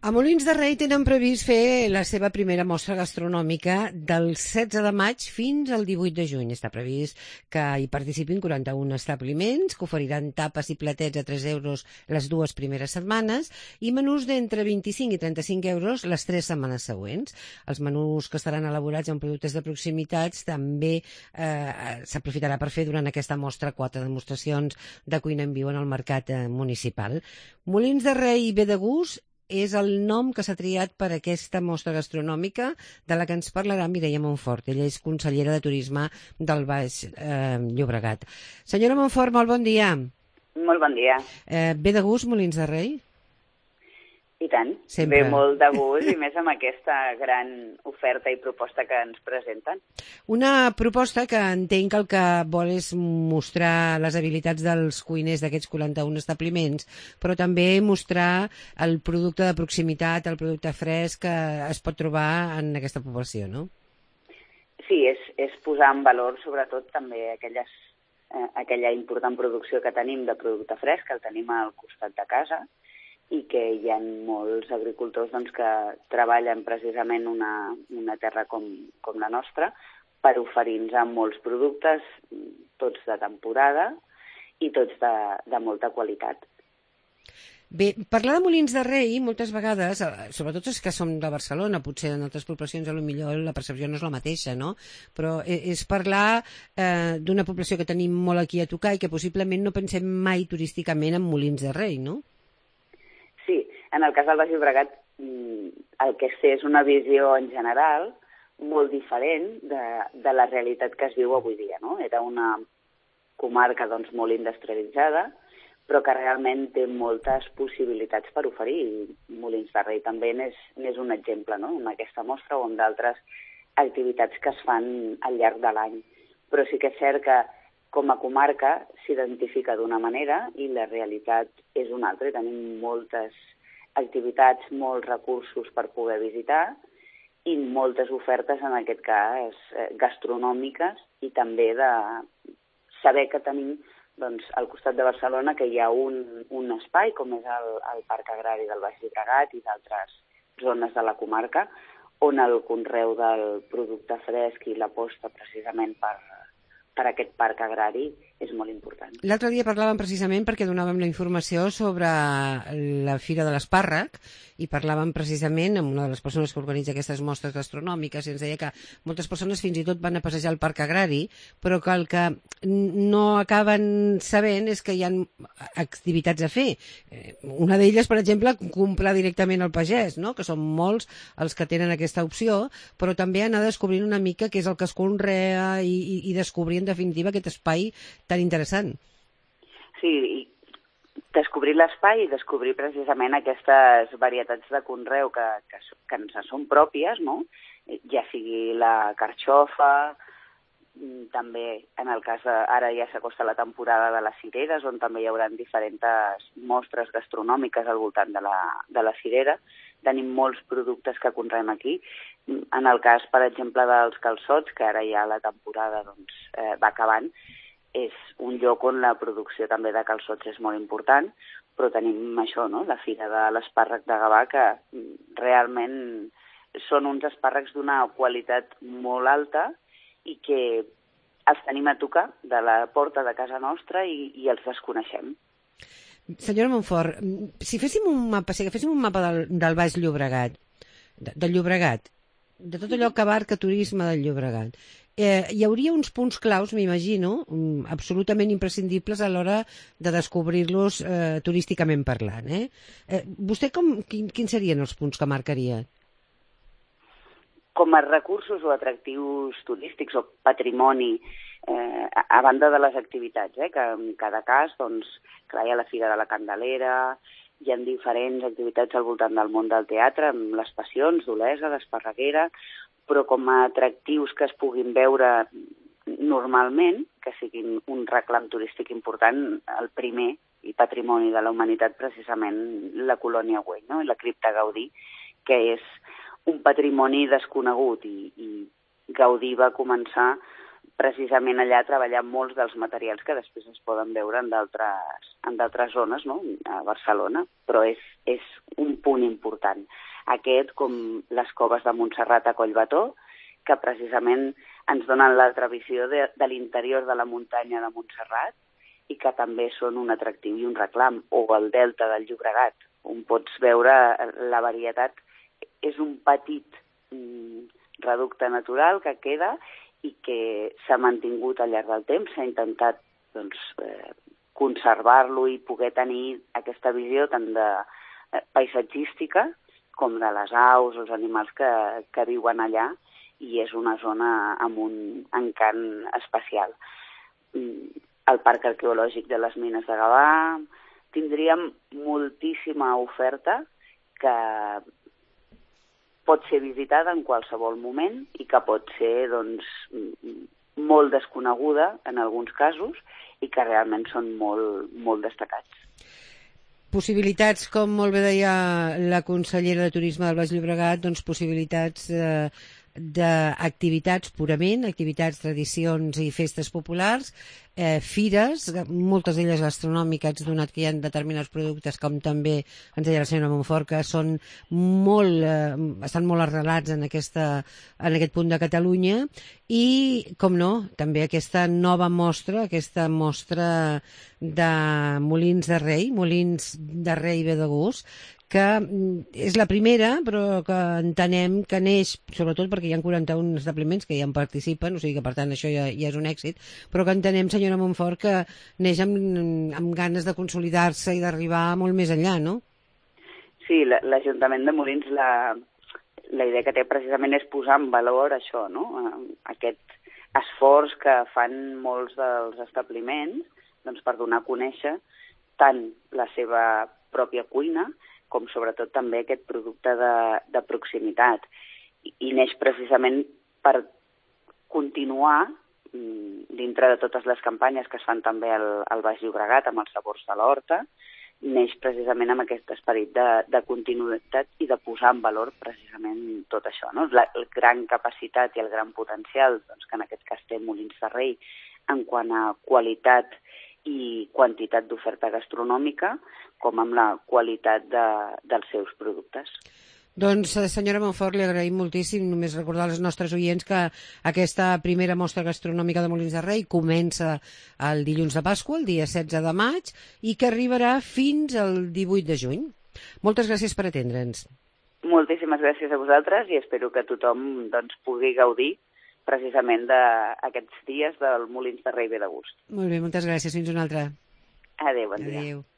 A Molins de Rei tenen previst fer la seva primera mostra gastronòmica del 16 de maig fins al 18 de juny. Està previst que hi participin 41 establiments, que oferiran tapes i platets a 3 euros les 2 primeres setmanes i menús d'entre 25 i 35 euros les 3 setmanes següents. Els menús que estaran elaborats amb productes de proximitats també s'aprofitarà per fer durant aquesta mostra 4 demostracions de cuina en viu en el mercat municipal. Molins de Rei ve de gust és el nom que s'ha triat per aquesta mostra gastronòmica de la que ens parlarà Mireia Montfort. Ella és consellera de Turisme del Baix Llobregat. Senyora Montfort, molt bon dia. Molt bon dia. Ve de gust Molins de Rei? I tant. Sempre. Ve molt de gust i més amb aquesta gran oferta i proposta que ens presenten. Una proposta que entenc que el que vol és mostrar les habilitats dels cuiners d'aquests 41 establiments, però també mostrar el producte de proximitat, el producte fresc que es pot trobar en aquesta població, no? Sí, és posar en valor sobretot també aquella important producció que tenim de producte fresc, que el tenim al costat de casa, i que hi ha molts agricultors que treballen precisament una terra com la nostra per oferir-nos molts productes, tots de temporada i tots de molta qualitat. Bé, parlar de Molins de Rei moltes vegades, sobretot els que som de Barcelona, potser en altres poblacions potser la percepció no és la mateixa, no? Però és parlar d'una població que tenim molt aquí a tocar i que possiblement no pensem mai turísticament en Molins de Rei, no? Sí, en el cas del Baix Llobregat el que sé és una visió en general molt diferent de la realitat que es viu avui dia, no? Era una comarca molt industrialitzada, però que realment té moltes possibilitats per oferir, i Molins de Rei també n'és un exemple, no? En aquesta mostra o en d'altres activitats que es fan al llarg de l'any. Però sí que és cert que com a comarca s'identifica d'una manera i la realitat és una altra. Tenim moltes activitats, molts recursos per poder visitar i moltes ofertes, en aquest cas, gastronòmiques, i també de saber que tenim al costat de Barcelona que hi ha un espai, com és el Parc Agrari del Baix Llobregat i d'altres zones de la comarca, on el conreu del producte fresc i l'aposta precisament per aquest parc agrari és molt important. L'altre dia parlàvem precisament perquè donàvem la informació sobre la Fira de l'Espàrrec i parlàvem precisament amb una de les persones que organitza aquestes mostres gastronòmiques i ens deia que moltes persones fins i tot van a passejar al parc agrari, però que el que no acaben sabent és que hi ha activitats a fer. Una d'elles, per exemple, comprar directament al pagès, no? Que són molts els que tenen aquesta opció, però també anar descobrint una mica què és el que es conrea i descobrir en definitiva aquest espai tan interessant. Sí, i descobrir l'espai i descobrir precisament aquestes varietats de conreu que ens són pròpies, no? Ja sigui la carxofa, també en el cas ara ja s'acosta la temporada de les cireres, on també hi haurà diferents mostres gastronòmiques al voltant de la cirera. Tenim molts productes que conreem aquí. En el cas, per exemple, dels calçots, que ara ja la temporada va acabant, és un lloc on la producció també de calçots és molt important, però tenim això, no? La Fira de l'Espàrrec de Gavà, que realment són uns espàrrecs d'una qualitat molt alta i que els tenim a tocar de la porta de casa nostra i els desconeixem. Senyora Montfort, si agaféssim un mapa del Baix Llobregat, del Llobregat, de tot allò que abarca turisme del Llobregat, hi hauria uns punts claus, m'imagino, absolutament imprescindibles a l'hora de descobrir-los turísticament parlant. Vostè quins serien els punts que marcaria? Com a recursos o atractius turístics o patrimoni, a banda de les activitats, que en cada cas, clar, hi ha la Fira de la Candelera, hi ha diferents activitats al voltant del món del teatre, amb les passions d'Olesa, d'Esparreguera, però com a atractius que es puguin veure normalment, que siguin un reclam turístic important, el primer i patrimoni de la humanitat, precisament la Colònia Güell, no? I la Cripta Gaudí, que és un patrimoni desconegut, i Gaudí va començar precisament allà a treballar molts dels materials que després es poden veure en d'altres zones, no? A Barcelona, però és és un punt important. Aquest, com les coves de Montserrat a Collbató, que precisament ens donen l'altra visió de l'interior de la muntanya de Montserrat i que també són un atractiu i un reclam, o el delta del Llobregat, on pots veure la varietat. És un petit reducte natural que queda i que s'ha mantingut al llarg del temps, s'ha intentat conservar-lo i poder tenir aquesta visió tant de paisatgística com de les aus, els animals que viuen allà, i és una zona amb un encant especial. El Parc Arqueològic de les Mines de Gavà, tindríem moltíssima oferta que pot ser visitada en qualsevol moment i que pot ser molt desconeguda en alguns casos i que realment són molt destacats. Possibilitats, com molt bé deia la consellera de Turisme del Baix Llobregat, possibilitats d'activitats purament, activitats, tradicions i festes populars, fires, moltes d'elles gastronòmiques, donat que hi ha determinats productes, com també ens deia la senyora Montfort, que són estan molt arrelats en aquest punt de Catalunya, i, com no, també aquesta nova mostra, aquesta mostra de Molins de Rei ve de gust, que és la primera, però que entenem que neix, sobretot perquè hi ha 41 establiments que ja en participen, o sigui que per tant això ja és un èxit, però que entenem, senyora Montfort, que neix amb ganes de consolidar-se i d'arribar molt més enllà, no? Sí, l'Ajuntament de Molins, la idea que té precisament és posar en valor això, no? Aquest esforç que fan molts dels establiments per donar a conèixer tant la seva pròpia cuina, com sobretot també aquest producte de proximitat. I neix precisament per continuar, dintre de totes les campanyes que es fan també al Baix Llobregat, amb els sabors de l'horta, neix precisament amb aquest esperit de continuïtat i de posar en valor precisament tot això, no? La gran capacitat i el gran potencial que en aquest cas té Molins de Rei en quant a qualitat i quantitat d'oferta gastronòmica, com amb la qualitat dels seus productes. Doncs, senyora Montfort, li agraïm moltíssim. Només recordar als nostres oients que aquesta primera mostra gastronòmica de Molins de Rei comença el dilluns de Pasqua, el dia 16 de maig, i que arribarà fins al 18 de juny. Moltes gràcies per atendre'ns. Moltíssimes gràcies a vosaltres i espero que tothom pugui gaudir precisament d'aquests dies del Molins de Rei ve de gust. Molt bé, moltes gràcies. Fins una altra. Adéu, bon dia. Adéu.